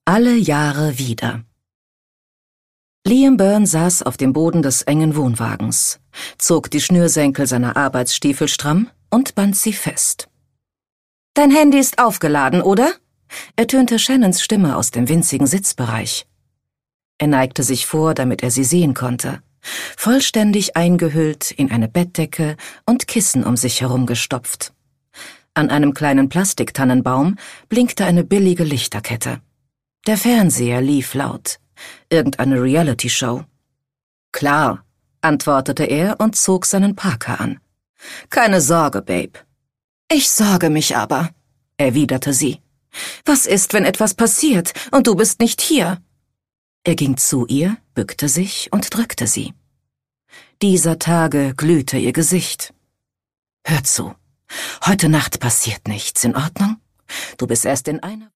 Alle Jahre wieder. Liam Byrne saß auf dem Boden des engen Wohnwagens, zog die Schnürsenkel seiner Arbeitsstiefel stramm und band sie fest. »Dein Handy ist aufgeladen, oder?« ertönte Shannons Stimme aus dem winzigen Sitzbereich. Er neigte sich vor, damit er sie sehen konnte, vollständig eingehüllt in eine Bettdecke und Kissen um sich herum gestopft. An einem kleinen Plastiktannenbaum blinkte eine billige Lichterkette. Der Fernseher lief laut. Irgendeine Reality-Show. »Klar«, antwortete er und zog seinen Parker an. »Keine Sorge, Babe.« »Ich sorge mich aber«, erwiderte sie. »Was ist, wenn etwas passiert und du bist nicht hier?« Er ging zu ihr, bückte sich und drückte sie. Dieser Tage glühte ihr Gesicht. »Hör zu, heute Nacht passiert nichts, in Ordnung? Du bist erst in einer